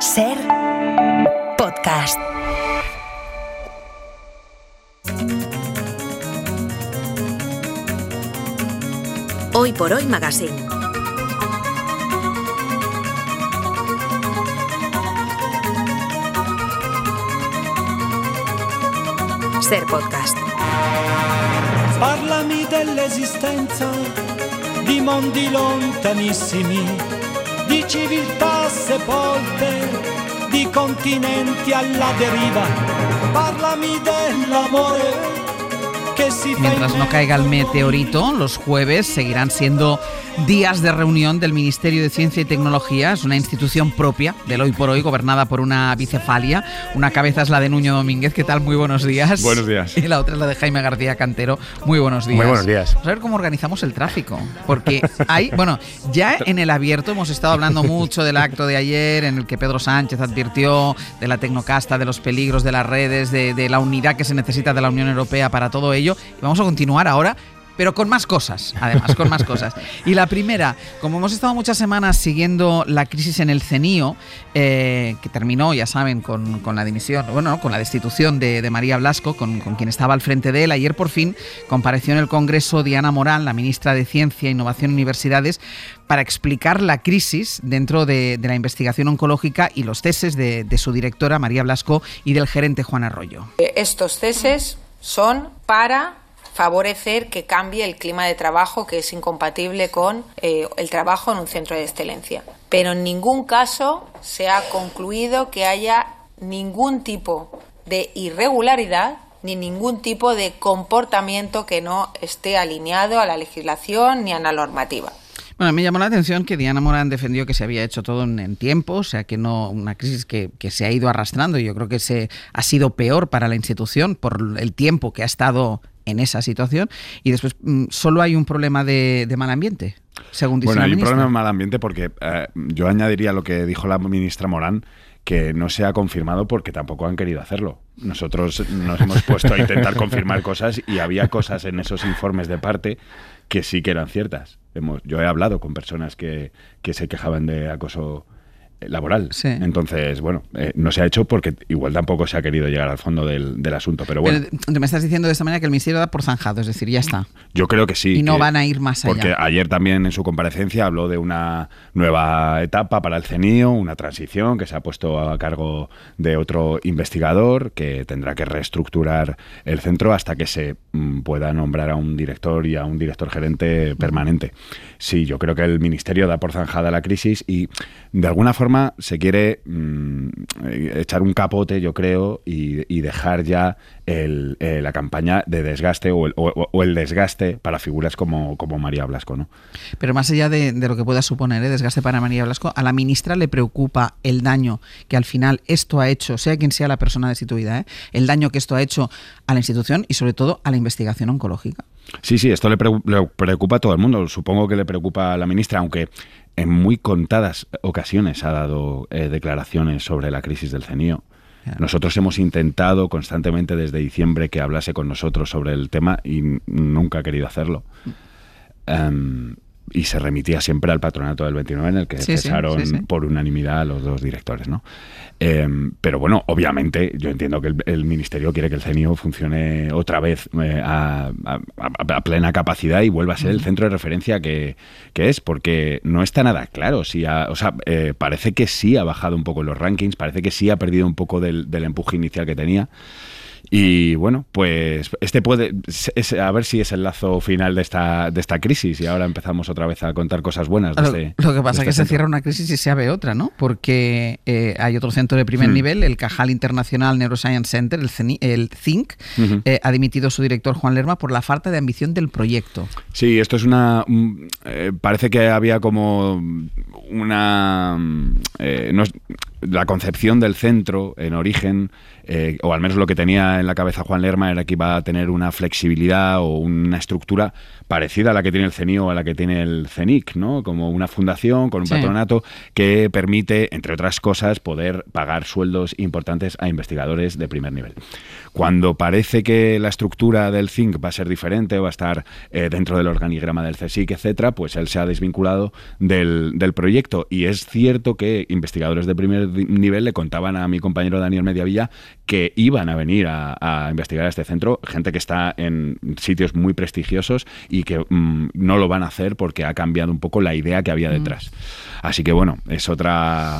Ser podcast. Hoy por Hoy Magazine. Ser podcast. Parlami dell'esistenza di mondi lontanissimi, di civiltà sepolte, di continenti alla deriva. Parlami dell'amore que si fa. Mientras no caiga el meteorito, los jueves seguirán siendo días de reunión del Ministerio de Ciencia y Tecnología. Es una institución propia del Hoy por Hoy, gobernada por una bicefalia. Una cabeza es la de Nuño Domínguez. ¿Qué tal? Muy buenos días. Buenos días. Y la otra es la de Jaime García Cantero. Muy buenos días. Muy buenos días. Vamos a ver cómo organizamos el tráfico. Porque hay, bueno, ya en el abierto hemos estado hablando mucho del acto de ayer en el que Pedro Sánchez advirtió de la tecnocasta, de los peligros de las redes, de la unidad que se necesita de la Unión Europea para todo ello. Y vamos a continuar ahora, pero con más cosas, además, con más cosas. Y la primera, como hemos estado muchas semanas siguiendo la crisis en el CENIO, que terminó, ya saben, con la dimisión, bueno, con la destitución de María Blasco, con quien estaba al frente de él, ayer por fin compareció en el Congreso Diana Morán, la ministra de Ciencia, Innovación y Universidades, para explicar la crisis dentro de la investigación oncológica y los ceses de su directora, María Blasco, y del gerente, Juan Arroyo. Estos ceses son para favorecer que cambie el clima de trabajo, que es incompatible con el trabajo en un centro de excelencia. Pero en ningún caso se ha concluido que haya ningún tipo de irregularidad ni ningún tipo de comportamiento que no esté alineado a la legislación ni a la normativa. Bueno, me llamó la atención que Diana Morán defendió que se había hecho todo en tiempo, o sea, que no una crisis que se ha ido arrastrando. Y yo creo que ha sido peor para la institución por el tiempo que ha estado en esa situación. Y después solo hay un problema de mal ambiente, según dice la ministra. Bueno, hay un problema de mal ambiente porque yo añadiría lo que dijo la ministra Morán, que no se ha confirmado porque tampoco han querido hacerlo. Nosotros nos hemos puesto a intentar confirmar cosas y había cosas en esos informes de parte que sí que eran ciertas. Yo he hablado con personas que se quejaban de acoso laboral. Sí. Entonces, bueno, no se ha hecho porque igual tampoco se ha querido llegar al fondo del asunto. Pero bueno. Pero me estás diciendo de esta manera que el Ministerio da por zanjado, es decir, ya está. Yo creo que sí. Y no van a ir más allá. Porque ayer también en su comparecencia habló de una nueva etapa para el CENIO, una transición que se ha puesto a cargo de otro investigador que tendrá que reestructurar el centro hasta que se pueda nombrar a un director y a un director gerente permanente. Sí, yo creo que el Ministerio da por zanjada la crisis y de alguna forma se quiere echar un capote, yo creo, y dejar ya la campaña de desgaste o el desgaste para figuras como María Blasco, ¿no? Pero más allá de lo que pueda suponer desgaste para María Blasco, a la ministra le preocupa el daño que al final esto ha hecho, sea quien sea la persona destituida, el daño que esto ha hecho a la institución y sobre todo a la investigación oncológica. Sí, esto le preocupa a todo el mundo. Supongo que le preocupa a la ministra, aunque en muy contadas ocasiones ha dado declaraciones sobre la crisis del CENIO. Nosotros hemos intentado constantemente desde diciembre que hablase con nosotros sobre el tema y nunca ha querido hacerlo. Y se remitía siempre al patronato del 29 en el que cesaron por unanimidad a los dos directores, ¿no? Pero bueno, obviamente yo entiendo que el Ministerio quiere que el CENIO funcione otra vez a plena capacidad y vuelva a ser el centro de referencia que es, porque no está nada claro. Parece que sí ha bajado un poco en los rankings, parece que sí ha perdido un poco del empuje inicial que tenía. Y bueno, pues a ver si es el lazo final de esta crisis y ahora empezamos otra vez a contar cosas buenas. Lo que pasa es que se cierra una crisis y se abre otra, ¿no? Porque hay otro centro de primer nivel, el Cajal International Neuroscience Center, el CINC, ha dimitido su director Juan Lerma por la falta de ambición del proyecto. Sí, esto es parece que había como la concepción del centro en origen, o al menos lo que tenía en la cabeza Juan Lerma, era que iba a tener una flexibilidad o una estructura parecida a la que tiene el CENIO o a la que tiene el CENIC, ¿no? Como una fundación con un patronato que permite, entre otras cosas, poder pagar sueldos importantes a investigadores de primer nivel. Cuando parece que la estructura del CINC va a ser diferente o va a estar dentro del organigrama del CSIC, etcétera, pues él se ha desvinculado del proyecto. Y es cierto que investigadores de primer nivel le contaban a mi compañero Daniel Mediavilla que iban a venir a investigar a este centro gente que está en sitios muy prestigiosos y que no lo van a hacer porque ha cambiado un poco la idea que había detrás. Así que bueno, es otra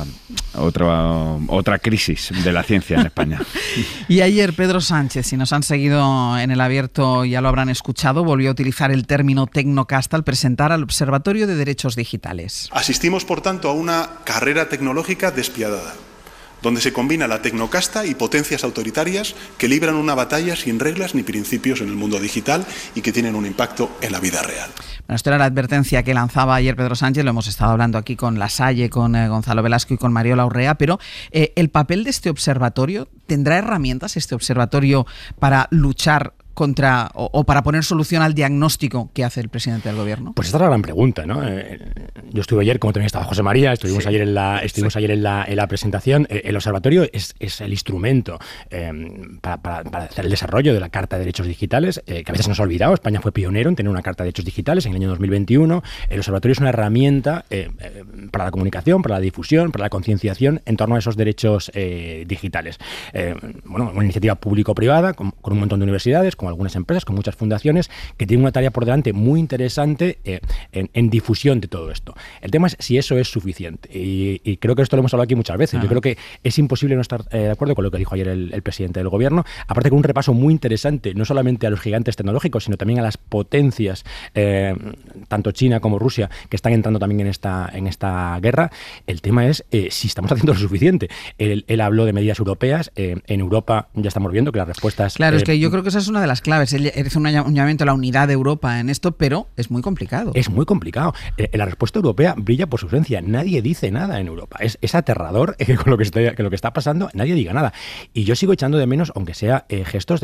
crisis de la ciencia en España. Y ayer Pedro Sánchez, si nos han seguido en El Abierto ya lo habrán escuchado, volvió a utilizar el término tecnocasta al presentar al Observatorio de Derechos Digitales. Asistimos, por tanto, a una carrera tecnológica despiadada, donde se combina la tecnocasta y potencias autoritarias que libran una batalla sin reglas ni principios en el mundo digital y que tienen un impacto en la vida real. Bueno, esto era la advertencia que lanzaba ayer Pedro Sánchez, lo hemos estado hablando aquí con Lasalle, con Gonzalo Velasco y con Mariola Urrea, pero el papel de este observatorio, ¿tendrá herramientas este observatorio para luchar contra o para poner solución al diagnóstico que hace el presidente del gobierno? Pues esta es la gran pregunta, ¿no? Yo estuve ayer, como también estaba José María, estuvimos ayer en la presentación. El observatorio es el instrumento para hacer el desarrollo de la Carta de Derechos Digitales, que a veces nos ha olvidado. España fue pionero en tener una Carta de Derechos Digitales en el año 2021. El observatorio es una herramienta para la comunicación, para la difusión, para la concienciación en torno a esos derechos digitales. Una iniciativa público-privada con un montón de universidades, con algunas empresas, con muchas fundaciones, que tienen una tarea por delante muy interesante en difusión de todo esto. El tema es si eso es suficiente. Y creo que esto lo hemos hablado aquí muchas veces. Yo creo que es imposible no estar de acuerdo con lo que dijo ayer el presidente del gobierno. Aparte, con un repaso muy interesante, no solamente a los gigantes tecnológicos, sino también a las potencias, tanto China como Rusia, que están entrando también en esta guerra. El tema es si estamos haciendo lo suficiente. Él habló de medidas europeas. En Europa ya estamos viendo que las respuestas... Claro, es que yo creo que esa es una de las claves. Él hace un llamamiento a la unidad de Europa en esto, pero es muy complicado. Es muy complicado. La respuesta europea brilla por su ausencia. Nadie dice nada en Europa. Es aterrador con lo que está pasando. Nadie diga nada. Y yo sigo echando de menos, aunque sea gestos.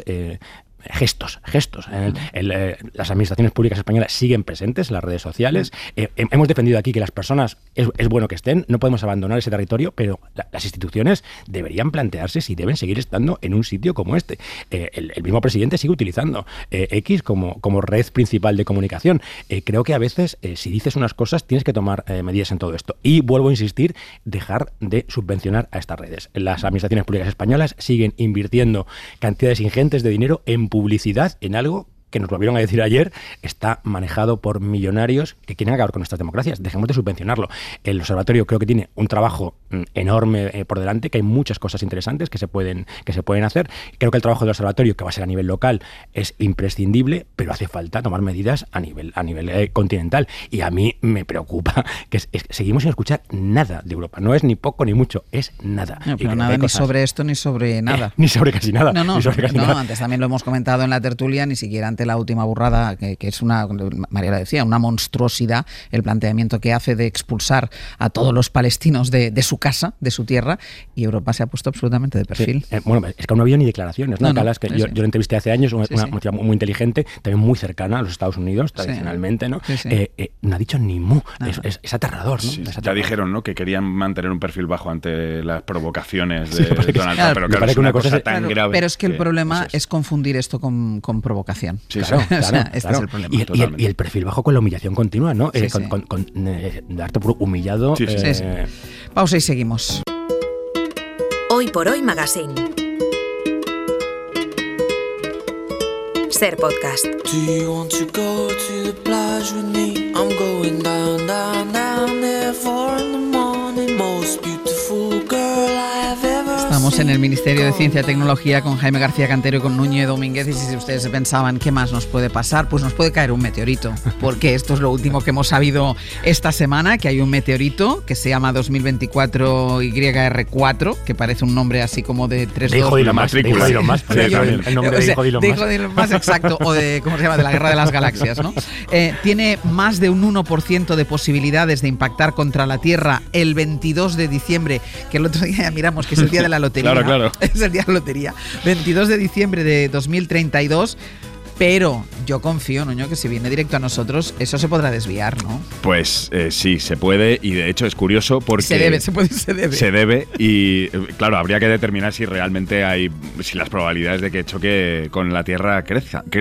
Las administraciones públicas españolas siguen presentes en las redes sociales. Hemos defendido aquí que las personas es bueno que estén, no podemos abandonar ese territorio, pero las instituciones deberían plantearse si deben seguir estando en un sitio como este. El mismo presidente sigue utilizando X como red principal de comunicación. Creo que a veces, si dices unas cosas, tienes que tomar medidas en todo esto. Y vuelvo a insistir, dejar de subvencionar a estas redes. Las administraciones públicas españolas siguen invirtiendo cantidades ingentes de dinero en publicidad, en algo que nos volvieron a decir ayer, está manejado por millonarios que quieren acabar con nuestras democracias. Dejemos de subvencionarlo. El observatorio creo que tiene un trabajo enorme por delante, que hay muchas cosas interesantes que se pueden hacer. Creo que el trabajo del observatorio, que va a ser a nivel local, es imprescindible, pero hace falta tomar medidas a nivel continental. Y a mí me preocupa que seguimos sin escuchar nada de Europa. No es ni poco ni mucho, es nada. No, pero nada ni sobre esto ni sobre nada. Ni sobre casi nada. No, antes también lo hemos comentado en la tertulia, ni siquiera antes la última burrada, que es Mariela decía, una monstruosidad, el planteamiento que hace de expulsar a todos los palestinos de su casa, de su tierra, y Europa se ha puesto absolutamente de perfil. Sí. Es que no había ni declaraciones, ¿no? Yo la entrevisté hace años, una muchacha muy inteligente, también muy cercana a los Estados Unidos, tradicionalmente, ¿no? No ha dicho ni mu. Es aterrador, ¿no? Sí, ya dijeron, ¿no?, que querían mantener un perfil bajo ante las provocaciones de Donald Trump, pero claro, es una cosa tan grave. Pero es que el problema es confundir esto con provocación. Sí, claro, este es el problema. Y el perfil bajo con la humillación continua, ¿no? Con darte por humillado. Sí. Pausa y seguimos. Hoy por Hoy Magazine. Ser podcast. Do you want to go to the plage with me? I'm going down, down, down there 4 in the morning. Most beautiful girl I have ever seen. Estamos en el Ministerio de Ciencia y Tecnología con Jaime García Cantero y con Núñez Domínguez, y si ustedes pensaban qué más nos puede pasar, pues nos puede caer un meteorito, porque esto es lo último que hemos sabido esta semana, que hay un meteorito que se llama 2024 YR4, que parece un nombre así como de 3-2. De hijo de Elon Musk. El nombre de hijo de Elon Musk. Exacto, o de, ¿cómo se llama?, de la Guerra de las Galaxias, ¿no? Tiene más de un 1% de posibilidades de impactar contra la Tierra el 22 de diciembre, que el otro día ya miramos que es el día de la lotería. Claro. Es el día de la lotería. 22 de diciembre de 2032. Pero yo confío, Nuño, que si viene directo a nosotros, eso se podrá desviar, ¿no? Pues sí, se puede, y de hecho es curioso porque... Se debe. Y claro, habría que determinar si realmente si las probabilidades de que choque con la Tierra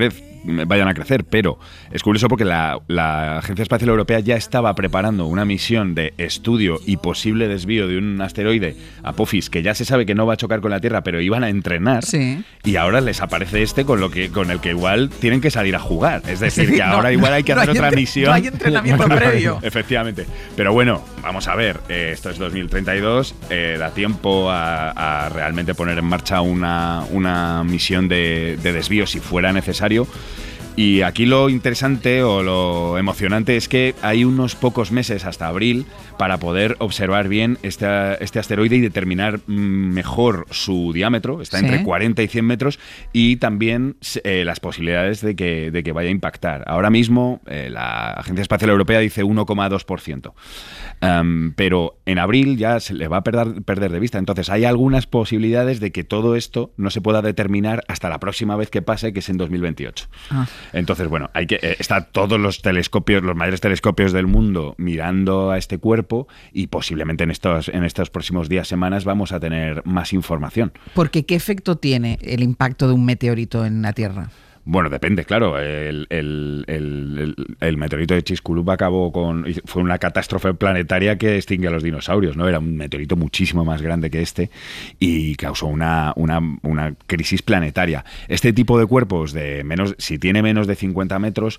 vayan a crecer, pero es curioso porque la Agencia Espacial Europea ya estaba preparando una misión de estudio y posible desvío de un asteroide, Apophis, que ya se sabe que no va a chocar con la Tierra, pero iban a entrenar, y ahora les aparece con el que igual tienen que salir a jugar. Es decir, que ahora igual hay que hacer otra misión. No hay entrenamiento previo. Efectivamente. Pero bueno, vamos a ver, esto es 2032, da tiempo a realmente poner en marcha una misión de desvío si fuera necesario. Y aquí lo interesante o lo emocionante es que hay unos pocos meses hasta abril para poder observar bien este asteroide y determinar mejor su diámetro. Está entre 40 y 100 metros y también las posibilidades de que vaya a impactar. Ahora mismo la Agencia Espacial Europea dice 1,2%. Pero en abril ya se le va a perder de vista. Entonces hay algunas posibilidades de que todo esto no se pueda determinar hasta la próxima vez que pase, que es en 2028. Entonces, bueno, está todos los telescopios, los mayores telescopios del mundo mirando a este cuerpo y posiblemente en estos próximos días, semanas, vamos a tener más información. Porque ¿qué efecto tiene el impacto de un meteorito en la Tierra? Bueno, depende, claro. El meteorito de Chicxulub fue una catástrofe planetaria que extingue a los dinosaurios, ¿no? Era un meteorito muchísimo más grande que este y causó una crisis planetaria. Este tipo de cuerpos si tiene menos de 50 metros,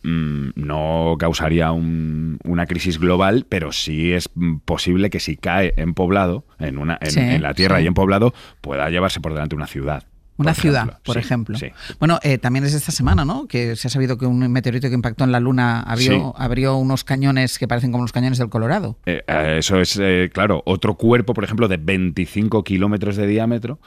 no causaría una crisis global, pero sí es posible que si cae en poblado, en la Tierra y en poblado, pueda llevarse por delante una ciudad. Una ciudad, por ejemplo. Sí. Bueno, también es esta semana, ¿no? Que se ha sabido que un meteorito que impactó en la Luna abrió unos cañones que parecen como los cañones del Colorado. Eso es, claro, otro cuerpo, por ejemplo, de 25 kilómetros de diámetro,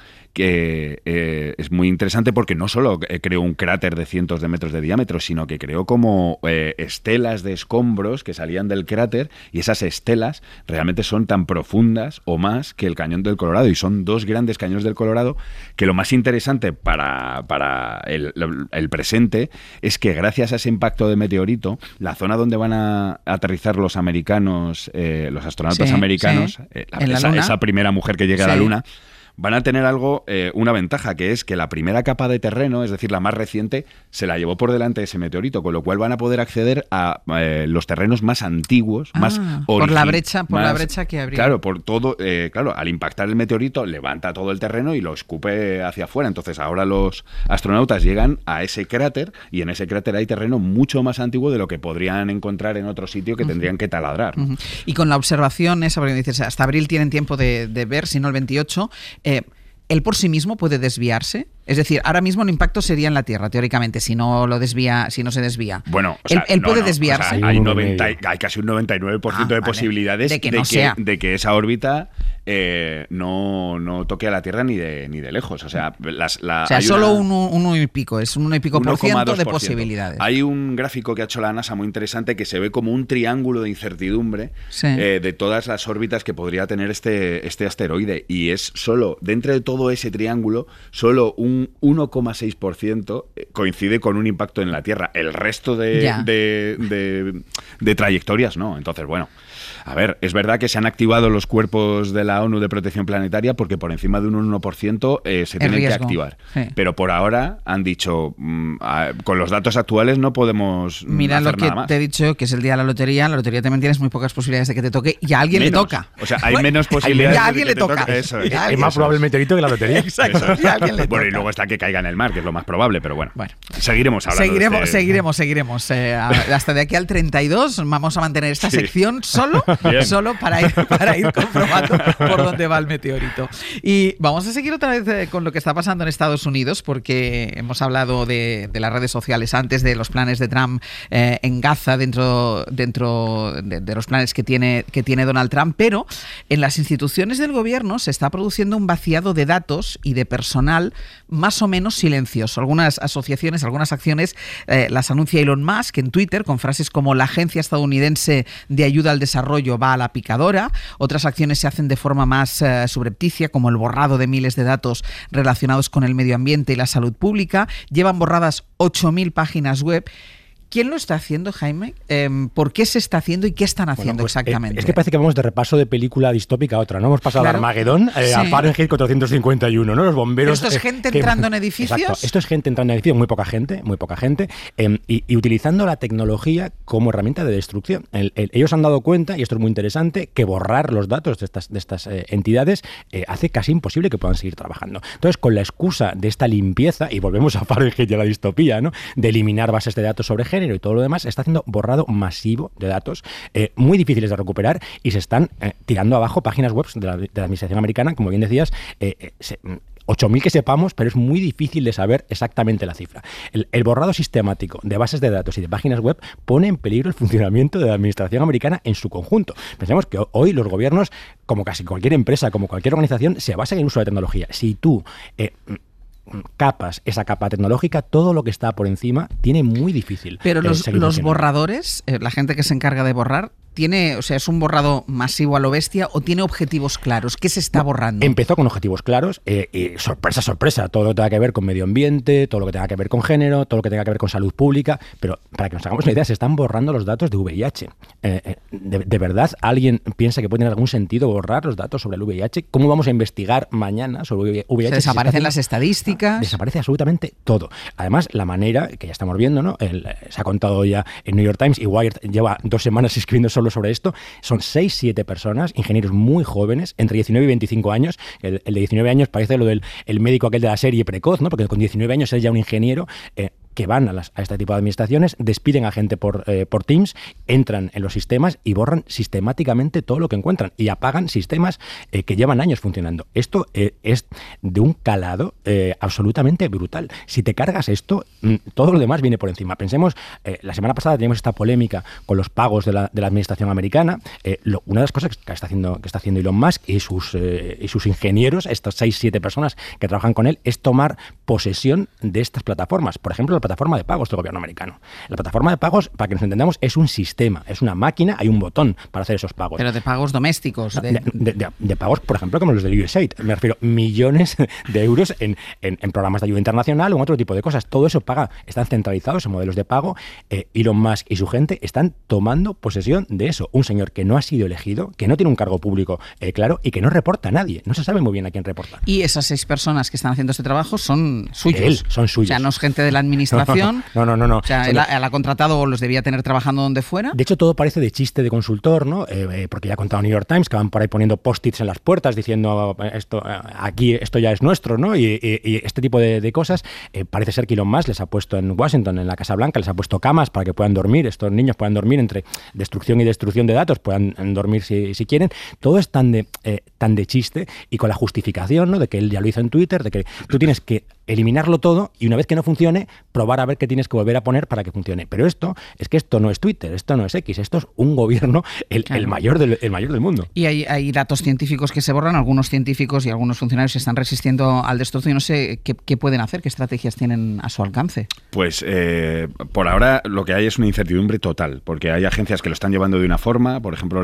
que es muy interesante porque no solo creó un cráter de cientos de metros de diámetro, sino que creó como estelas de escombros que salían del cráter, y esas estelas realmente son tan profundas o más que el cañón del Colorado, y son dos grandes cañones del Colorado que lo más interesante para el presente es que gracias a ese impacto de meteorito, la zona donde van a aterrizar los americanos, los astronautas americanos, esa primera mujer que llega a la Luna, van a tener una ventaja, que es que la primera capa de terreno, es decir, la más reciente, se la llevó por delante ese meteorito, con lo cual van a poder acceder a los terrenos más antiguos, más por la brecha que abrió. Claro, por todo, al impactar el meteorito levanta todo el terreno y lo escupe hacia afuera. Entonces ahora los astronautas llegan a ese cráter y en ese cráter hay terreno mucho más antiguo de lo que podrían encontrar en otro sitio que tendrían que taladrar. Y con la observación esa, porque dices, hasta abril tienen tiempo de ver, si no el 28, ¿él por sí mismo puede desviarse? Es decir, ahora mismo el impacto sería en la Tierra, teóricamente, si no se desvía. Bueno, él puede desviarse. O sea, hay casi un 99% de posibilidades de que esa órbita no toque a la Tierra ni de lejos. O sea, solo uno y pico, es un 1,5% de posibilidades. Hay un gráfico que ha hecho la NASA muy interesante que se ve como un triángulo de incertidumbre de todas las órbitas que podría tener este asteroide, y es solo, dentro de todo ese triángulo, solo un 1,6% coincide con un impacto en la Tierra. El resto de trayectorias no. Entonces, bueno, a ver, es verdad que se han activado los cuerpos de la ONU de protección planetaria porque por encima de un 1% se tienen que activar. Pero por ahora han dicho, con los datos actuales no podemos hacer nada más. Mira lo que te he dicho, que es el día de la lotería. En la lotería también tienes muy pocas posibilidades de que te toque, y a alguien le toca. O sea, hay menos posibilidades de que te toque. Eso es. Es más probable el meteorito que la lotería. Exacto. Y a alguien le toca. Bueno, y luego está que caiga en el mar, que es lo más probable, pero bueno. Seguiremos hablando. Seguiremos. Hasta de aquí al 32 vamos a mantener esta sección solo para ir comprobando por dónde va el meteorito. Y vamos a seguir otra vez con lo que está pasando en Estados Unidos, porque hemos hablado de las redes sociales antes, de los planes de Trump en Gaza, dentro de los planes que tiene Donald Trump, pero en las instituciones del gobierno se está produciendo un vaciado de datos y de personal más o menos silencioso. Algunas asociaciones, algunas acciones las anuncia Elon Musk en Twitter con frases como la Agencia Estadounidense de Ayuda al Desarrollo va a la picadora. Otras acciones se hacen de forma más subrepticia, como el borrado de miles de datos relacionados con el medio ambiente y la salud pública. Llevan borradas 8.000 páginas web. ¿Quién lo está haciendo, Jaime? ¿Por qué se está haciendo y qué están haciendo exactamente? Es que parece que vamos de repaso de película distópica a otra, ¿no? Hemos pasado de Armagedón a Fahrenheit 451, ¿no? Los bomberos... ¿Esto es gente entrando en edificios? Exacto, esto es gente entrando en edificios, muy poca gente, y utilizando la tecnología como herramienta de destrucción. Ellos han dado cuenta, y esto es muy interesante, que borrar los datos de estas entidades hace casi imposible que puedan seguir trabajando. Entonces, con la excusa de esta limpieza, y volvemos a Fahrenheit y a la distopía, ¿no? De eliminar bases de datos sobre género y todo lo demás, está haciendo borrado masivo de datos, muy difíciles de recuperar, y se están tirando abajo páginas web de la administración americana, como bien decías, 8.000 que sepamos, pero es muy difícil de saber exactamente la cifra. El borrado sistemático de bases de datos y de páginas web pone en peligro el funcionamiento de la administración americana en su conjunto. Pensemos que hoy los gobiernos, como casi cualquier empresa, como cualquier organización, se basan en el uso de tecnología. Si tú capas esa capa tecnológica, todo lo que está por encima tiene muy difícil. Pero los borradores, la gente que se encarga de borrar, ¿es un borrado masivo a lo bestia o tiene objetivos claros? ¿Qué se está borrando? Empezó con objetivos claros, y sorpresa, todo lo que tenga que ver con medio ambiente, todo lo que tenga que ver con género, todo lo que tenga que ver con salud pública, pero para que nos hagamos una idea, se están borrando los datos de VIH. ¿De verdad alguien piensa que puede tener algún sentido borrar los datos sobre el VIH? ¿Cómo vamos a investigar mañana sobre VIH? Se desaparecen las estadísticas. Desaparece absolutamente todo. Además, la manera, que ya estamos viendo, ¿no? Se ha contado ya en New York Times, y Wired lleva 2 semanas escribiendo solo sobre esto, son 6-7 personas, ingenieros muy jóvenes, entre 19 y 25 años. El de 19 años parece lo del el médico aquel de la serie precoz, ¿no? Porque con 19 años es ya un ingeniero, que van a este tipo de administraciones, despiden a gente por Teams, entran en los sistemas y borran sistemáticamente todo lo que encuentran y apagan sistemas que llevan años funcionando. Esto es de un calado absolutamente brutal. Si te cargas esto, todo lo demás viene por encima. Pensemos, la semana pasada teníamos esta polémica con los pagos de la administración americana. Una de las cosas que está haciendo Elon Musk y sus ingenieros, estas 6-7 personas que trabajan con él, es tomar posesión de estas plataformas. Por ejemplo, la plataforma de pagos del gobierno americano. La plataforma de pagos, para que nos entendamos, es un sistema, es una máquina, hay un botón para hacer esos pagos. Pero de pagos domésticos. De pagos, por ejemplo, como los del USAID. Me refiero millones de euros en programas de ayuda internacional o en otro tipo de cosas. Todo eso están centralizados en modelos de pago. Elon Musk y su gente están tomando posesión de eso. Un señor que no ha sido elegido, que no tiene un cargo público claro y que no reporta a nadie. No se sabe muy bien a quién reporta. Y esas 6 personas que están haciendo este trabajo son suyos. Son suyos. O sea, no es gente de la administración. No. O sea, él ha contratado o los debía tener trabajando donde fuera. De hecho, todo parece de chiste de consultor, ¿no? Porque ya ha contado New York Times que van por ahí poniendo post-its en las puertas diciendo esto ya es nuestro, ¿no? Y este tipo de cosas. Parece ser que Elon Musk les ha puesto en Washington, en la Casa Blanca, les ha puesto camas para que puedan dormir, estos niños puedan dormir entre destrucción y destrucción de datos, puedan dormir si quieren. Todo es tan de chiste, y con la justificación, ¿no? De que él ya lo hizo en Twitter, de que tú tienes que eliminarlo todo y una vez que no funcione, probar a ver qué tienes que volver a poner para que funcione. Pero esto no es Twitter, esto no es X, esto es un gobierno el mayor del mundo. Y hay datos científicos que se borran, algunos científicos y algunos funcionarios se están resistiendo al destrucción. No sé qué pueden hacer, qué estrategias tienen a su alcance. Pues por ahora lo que hay es una incertidumbre total, porque hay agencias que lo están llevando de una forma. Por ejemplo,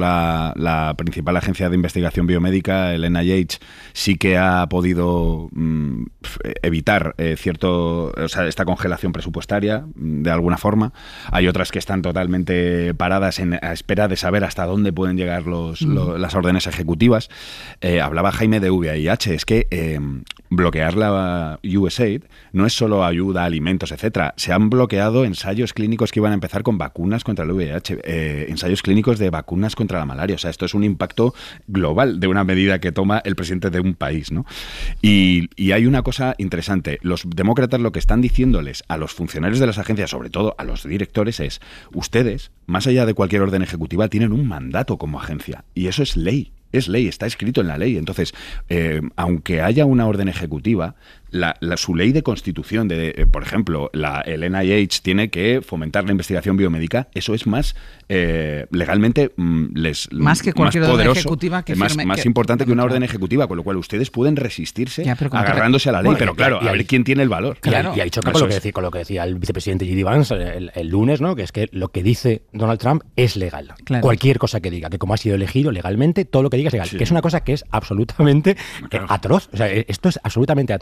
la principal agencia de investigación biomédica, el NIH, sí que ha podido evitar esta congelación presupuestaria de alguna forma. Hay otras que están totalmente paradas a espera de saber hasta dónde pueden llegar las órdenes ejecutivas. Hablaba Jaime de VIH, es que bloquear la USAID no es solo ayuda a alimentos, etcétera. Se han bloqueado ensayos clínicos que iban a empezar con vacunas contra el VIH, ensayos clínicos de vacunas contra la malaria. O sea, esto es un impacto global de una medida que toma el presidente de un país, ¿no? Y hay una cosa interesante. Los demócratas lo que están diciéndoles a los funcionarios de las agencias, sobre todo a los directores, es: ustedes, más allá de cualquier orden ejecutiva, tienen un mandato como agencia. Y eso es ley. Es ley, está escrito en la ley. Entonces, aunque haya una orden ejecutiva, su ley de constitución, por ejemplo, el NIH tiene que fomentar la investigación biomédica. Eso es más legalmente más que cualquier orden ejecutiva que más importante que una orden ejecutiva, con lo cual ustedes pueden resistirse agarrándose a la ley. Bueno, pero claro, a ver quién tiene el valor. Claro. Y ahí choca con lo que decía el vicepresidente J.D. Vance el lunes, ¿no? Que es que lo que dice Donald Trump es legal. Claro. Cualquier cosa que diga, que como ha sido elegido legalmente, todo lo que diga es legal. Sí. Que es una cosa que es absolutamente atroz. O sea, esto es absolutamente atroz.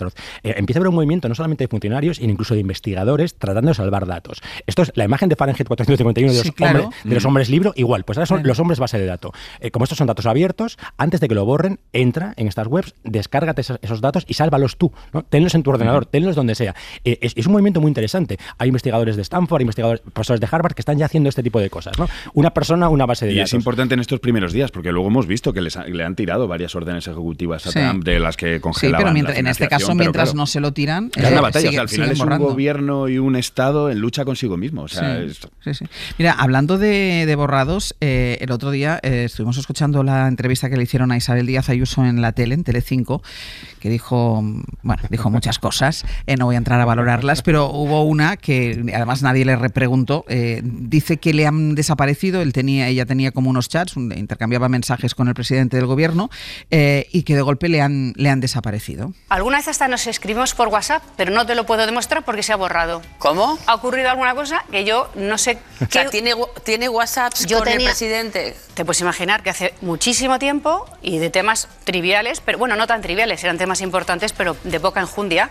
empieza a haber un movimiento no solamente de funcionarios, sino incluso de investigadores tratando de salvar datos. Esto es la imagen de Fahrenheit 451 de los hombres libro, igual, pues ahora son los hombres base de datos. Como estos son datos abiertos, antes de que lo borren, entra en estas webs, descárgate esos datos y sálvalos tú, ¿no? Tenlos en tu ordenador, tenlos donde sea. Es un movimiento muy interesante. Hay investigadores de Stanford, profesores de Harvard que están ya haciendo este tipo de cosas, ¿no? Una persona, una base de datos. Y es importante en estos primeros días, porque luego hemos visto que le han tirado varias órdenes ejecutivas a Trump de las que congelaban. Sí, pero en este caso, mientras no se lo tiran, es una batalla. Al final es un gobierno y un Estado en lucha consigo mismo. Sí. Mira, hablando de borrados, el otro día estuvimos escuchando la entrevista que le hicieron a Isabel Díaz Ayuso en la tele, en Telecinco, que dijo muchas cosas. No voy a entrar a valorarlas, pero hubo una que además nadie le repreguntó. Dice que le han desaparecido. Ella tenía como unos chats, intercambiaba mensajes con el presidente del gobierno y que de golpe le han desaparecido. Alguna vez hasta nos escribimos por WhatsApp, pero no te lo puedo demostrar porque se ha borrado. ¿Cómo? ¿Ha ocurrido alguna cosa que yo no sé? O sea, ¿tiene WhatsApp con el presidente? Te puedes imaginar que hace muchísimo tiempo y de temas triviales, pero bueno, no tan triviales, eran temas importantes, pero de poca enjundia,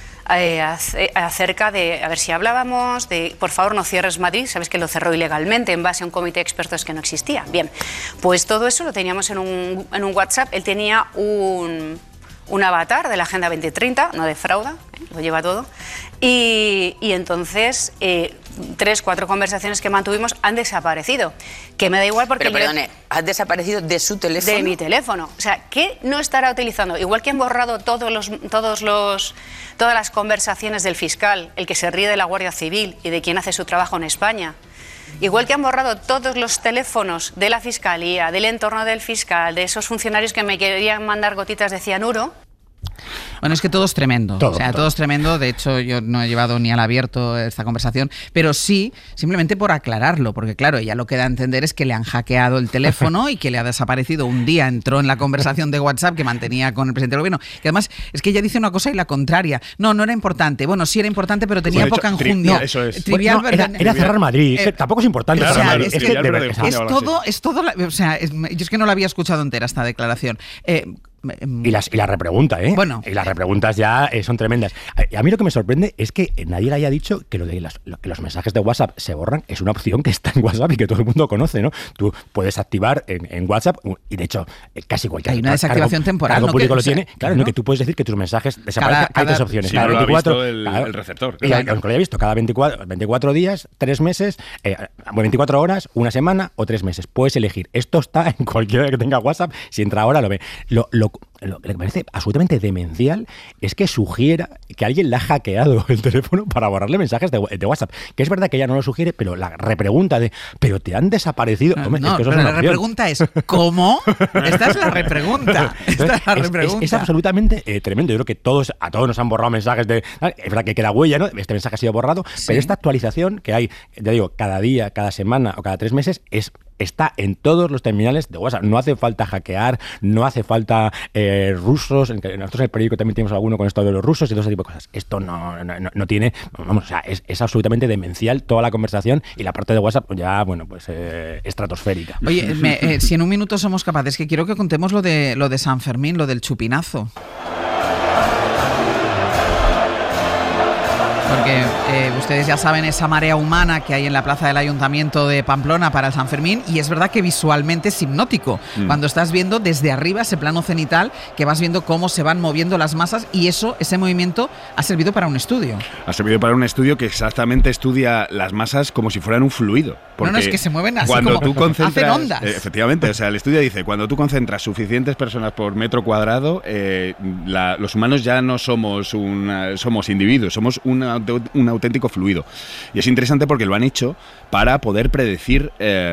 acerca de, a ver si hablábamos de, por favor no cierres Madrid, sabes que lo cerró ilegalmente en base a un comité de expertos que no existía. Bien, pues todo eso lo teníamos en un WhatsApp. Él tenía un avatar de la Agenda 2030, no defrauda, lo lleva todo, y entonces 3-4 conversaciones que mantuvimos han desaparecido, que me da igual porque... Pero perdone, ¿has desaparecido de su teléfono? De mi teléfono, o sea, ¿qué no estará utilizando? Igual que han borrado todas las conversaciones del fiscal, el que se ríe de la Guardia Civil y de quien hace su trabajo en España. Igual que han borrado todos los teléfonos de la Fiscalía, del entorno del fiscal, de esos funcionarios que me querían mandar gotitas de cianuro. Bueno, es que todo es tremendo. Todo es tremendo. De hecho, yo no he llevado ni al abierto esta conversación, pero sí, simplemente por aclararlo, porque claro, ella lo que da a entender es que le han hackeado el teléfono y que le ha desaparecido. Un día entró en la conversación de WhatsApp que mantenía con el presidente del gobierno, que además es que ella dice una cosa y la contraria. No era importante. Bueno, sí era importante, pero tenía poca enjundia. Eso es. Trivial, era cerrar Madrid. Tampoco es importante. Claro, Madrid. Es todo. O sea, yo es que no la había escuchado entera esta declaración. Y la repregunta, ¿eh? Bueno. Y las repreguntas ya son tremendas. A mí lo que me sorprende es que nadie le haya dicho que lo de que los mensajes de WhatsApp se borran es una opción que está en WhatsApp y que todo el mundo conoce, ¿no? Tú puedes activar en WhatsApp, y de hecho casi cualquier... Hay una desactivación temporal. Cargo público lo tiene. Claro, ¿no? Que tú puedes decir que tus mensajes desaparecen. Hay 3 opciones. Si cada 24, el receptor. Y aunque lo haya visto, cada 24 días, 3 meses, 24 horas, 1 semana o 3 meses. Puedes elegir. Esto está en cualquiera que tenga WhatsApp. Si entra ahora, lo ve. Lo que me parece absolutamente demencial es que sugiera que alguien le ha hackeado el teléfono para borrarle mensajes de WhatsApp. Que es verdad que ella no lo sugiere, pero la repregunta de ¿pero te han desaparecido? Hombre, es que pero la repregunta es ¿cómo? Esta es la repregunta. Es absolutamente tremendo. Yo creo que a todos nos han borrado mensajes de... Es verdad que queda huella, ¿no? Este mensaje ha sido borrado, sí. Pero esta actualización que hay, ya digo, cada día, cada semana o cada 3 meses está en todos los terminales de WhatsApp. No hace falta hackear, no hace falta rusos. Nosotros en el periódico también tenemos alguno con esto de los rusos y todo ese tipo de cosas. Esto no tiene... Vamos, o sea, es absolutamente demencial toda la conversación y la parte de WhatsApp ya, bueno, pues estratosférica. Oye, si en un minuto somos capaces, que quiero que contemos lo de San Fermín, lo del chupinazo. Porque ustedes ya saben esa marea humana que hay en la plaza del Ayuntamiento de Pamplona para el San Fermín, y es verdad que visualmente es hipnótico. Cuando estás viendo desde arriba ese plano cenital, que vas viendo cómo se van moviendo las masas, y ese movimiento ha servido para un estudio. Ha servido para un estudio que exactamente estudia las masas como si fueran un fluido. No, es que se mueven así cuando como tú concentras, hacen ondas. Efectivamente, o sea, el estudio dice, cuando tú concentras suficientes personas por metro cuadrado, los humanos ya no somos individuos, somos un auténtico fluido. Y es interesante porque lo han hecho para poder predecir,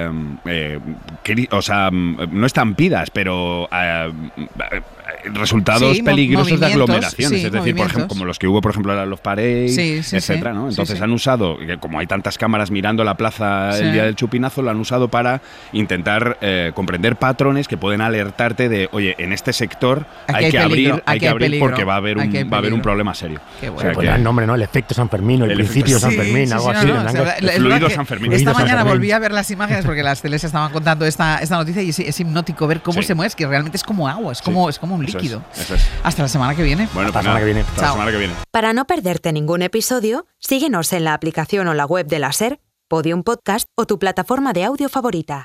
no estampidas, pero resultados peligrosos de aglomeraciones. Es decir, por ejemplo, como los que hubo, por ejemplo, en los Parades, etcétera, ¿no? Entonces han usado, como hay tantas cámaras mirando la plaza el día del chupinazo, lo han usado para intentar comprender patrones que pueden alertarte de, oye, en este sector hay que abrir porque va a haber un problema serio. Bueno. O sea, pues el nombre, ¿no? El efecto San Fermín, el principio San Fermín, algo así. El fluido San Fermín. Esta mañana volví a ver las imágenes porque las teles estaban contando esta noticia y es hipnótico ver cómo se mueve, es que realmente es como agua, es como un líquido. líquido. Eso es. Hasta la semana que viene. Bueno, Hasta la semana que viene. Hasta la semana que viene. Para no perderte ningún episodio, síguenos en la aplicación o la web de la SER, Podium Podcast o tu plataforma de audio favorita.